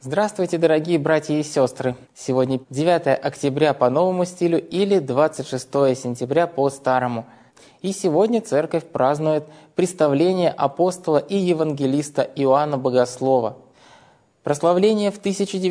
Здравствуйте, дорогие братья и сестры! Сегодня 9 октября по новому стилю или 26 сентября по старому. И сегодня церковь празднует представление апостола и евангелиста Иоанна Богослова. Прославление в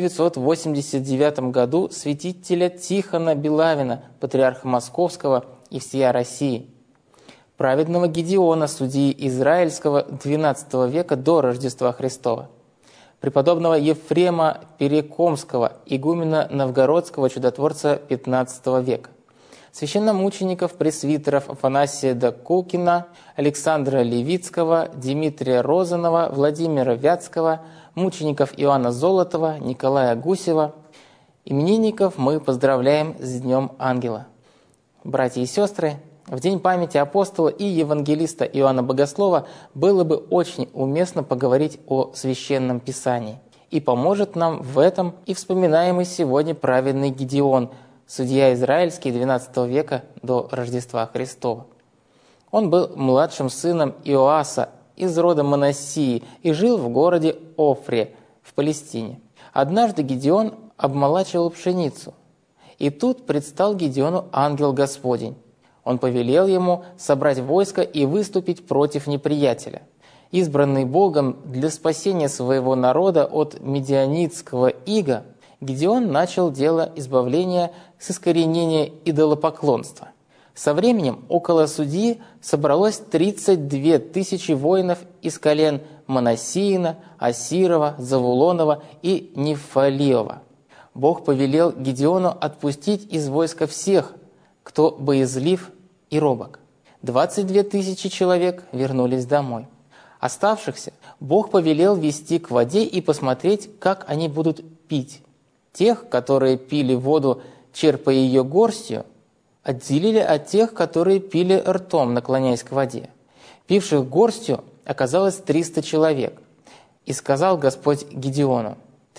1989 году святителя Тихона Белавина, патриарха Московского и всея России. Праведного Гедеона, судьи Израильского XII века до Рождества Христова. Преподобного Ефрема Перекомского, игумена Новгородского, чудотворца XV века, священномучеников, пресвитеров Афанасия Докукина, Александра Левицкого, Дмитрия Розанова, Владимира Вятского, мучеников Иоанна Золотова, Николая Гусева. Именинников мы поздравляем с Днем Ангела. Братья и сестры, в день памяти апостола и евангелиста Иоанна Богослова было бы очень уместно поговорить о Священном Писании. И поможет нам в этом и вспоминаемый сегодня праведный Гедеон, судья израильский XII века до Рождества Христова. Он был младшим сыном Иоаса из рода Манассии и жил в городе Офре в Палестине. Однажды Гедеон обмолачивал пшеницу, и тут предстал Гедеону ангел Господень. Он повелел ему собрать войско и выступить против неприятеля. Избранный Богом для спасения своего народа от медианитского ига, Гедеон начал дело избавления с искоренения идолопоклонства. Со временем около судьи собралось 32 тысячи воинов из колен Манассиина, Асирова, Завулонова и Нефалиова. Бог повелел Гедеону отпустить из войска всех, кто боязлив и робок. 22 тысячи человек вернулись домой. Оставшихся Бог повелел вести к воде и посмотреть, как они будут пить. Тех, которые пили воду, черпая ее горстью, отделили от тех, которые пили ртом, наклоняясь к воде. Пивших горстью оказалось 300 человек. И сказал Господь Гедеону: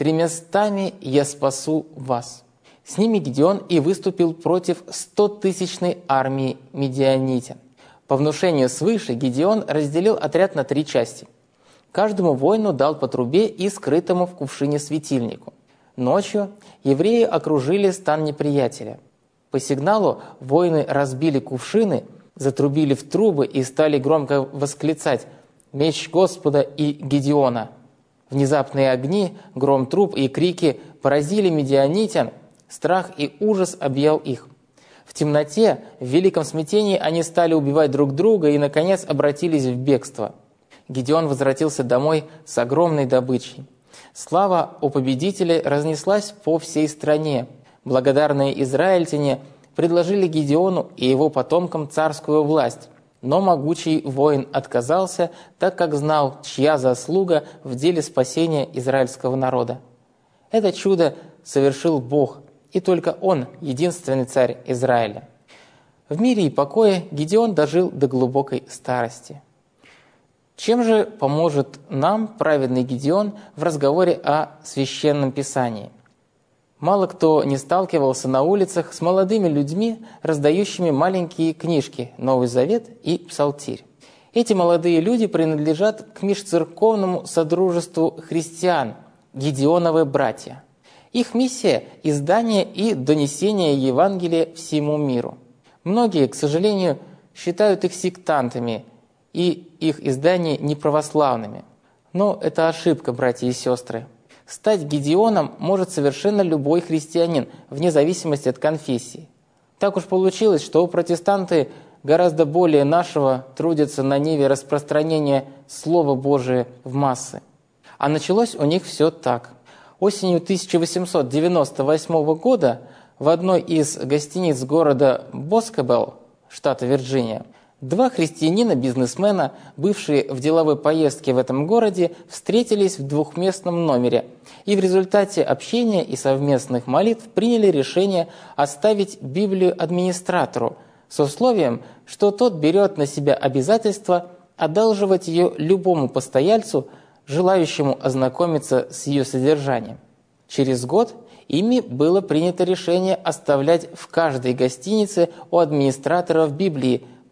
«300 я спасу вас». С ними Гедеон и выступил против 100-тысячной армии медианитян. По внушению свыше Гедеон разделил отряд на 3 части. Каждому воину дал по трубе и скрытому в кувшине светильнику. Ночью евреи окружили стан неприятеля. По сигналу воины разбили кувшины, затрубили в трубы и стали громко восклицать: «Меч Господа и Гедеона!». Внезапные огни, гром труб и крики поразили медианитян. Страх и ужас объял их. В темноте, в великом смятении они стали убивать друг друга и, наконец, обратились в бегство. Гедеон возвратился домой с огромной добычей. Слава о победителе разнеслась по всей стране. Благодарные израильтяне предложили Гедеону и его потомкам царскую власть, но могучий воин отказался, так как знал, чья заслуга в деле спасения израильского народа. Это чудо совершил Бог, и только Он – единственный царь Израиля. В мире и покое Гедеон дожил до глубокой старости. Чем же поможет нам праведный Гедеон в разговоре о Священном Писании? Мало кто не сталкивался на улицах с молодыми людьми, раздающими маленькие книжки «Новый Завет» и «Псалтирь». Эти молодые люди принадлежат к межцерковному содружеству христиан – Гедеоновы братья. Их миссия – издание и донесение Евангелия всему миру. Многие, к сожалению, считают их сектантами и их издания неправославными. Но это ошибка, братья и сестры. Стать Гедеоном может совершенно любой христианин, вне зависимости от конфессии. Так уж получилось, что протестанты гораздо более нашего трудятся на ниве распространения Слова Божия в массы. А началось у них все так. Осенью 1898 года в одной из гостиниц города Боскебелл, штата Вирджиния, 2 христианина-бизнесмена, бывшие в деловой поездке в этом городе, встретились в двухместном номере и в результате общения и совместных молитв приняли решение оставить Библию администратору с условием, что тот берет на себя обязательство одалживать ее любому постояльцу, желающему ознакомиться с ее содержанием. Через год ими было принято решение оставлять в каждой гостинице у администратора в Библии,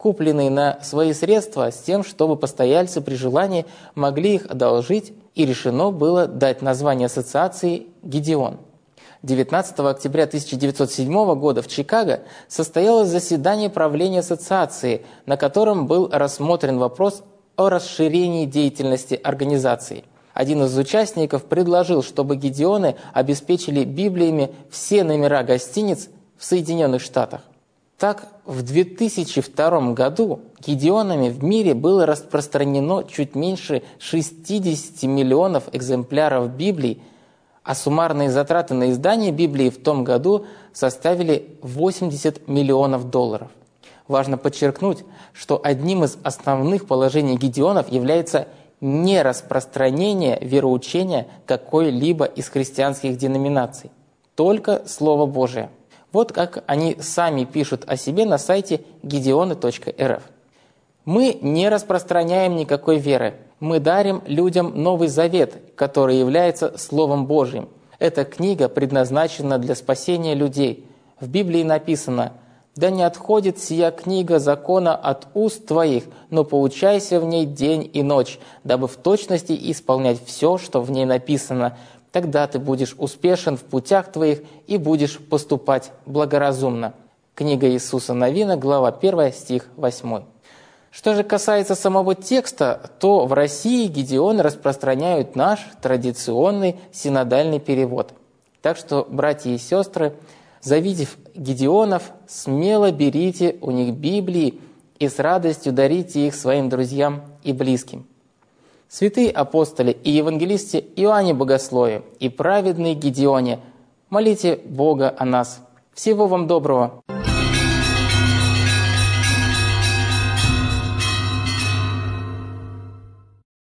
купленные на свои средства с тем, чтобы постояльцы при желании могли их одолжить, и решено было дать название ассоциации «Гидеон». 19 октября 1907 года в Чикаго состоялось заседание правления ассоциации, на котором был рассмотрен вопрос о расширении деятельности организации. Один из участников предложил, чтобы Гидеоны обеспечили Библиями все номера гостиниц в Соединенных Штатах. Так, в 2002 году Гидеонами в мире было распространено чуть меньше 60 миллионов экземпляров Библий, а суммарные затраты на издание Библии в том году составили $80 миллионов. Важно подчеркнуть, что одним из основных положений Гидеонов является нераспространение вероучения какой-либо из христианских деноминаций, только Слово Божие. Вот как они сами пишут о себе на сайте gideony.rf. «Мы не распространяем никакой веры. Мы дарим людям Новый Завет, который является Словом Божьим. Эта книга предназначена для спасения людей. В Библии написано: «Да не отходит сия книга закона от уст твоих, но поучайся в ней день и ночь, дабы в точности исполнять все, что в ней написано. Тогда ты будешь успешен в путях твоих и будешь поступать благоразумно». Книга Иисуса Навина, глава 1, стих 8. Что же касается самого текста, то в России Гидеоны распространяют наш традиционный синодальный перевод. Так что, братья и сестры, завидев Гидеонов, смело берите у них Библии и с радостью дарите их своим друзьям и близким. Святые апостоли и евангелисты Иоанне Богослове и праведные Гидеоне, молите Бога о нас. Всего вам доброго!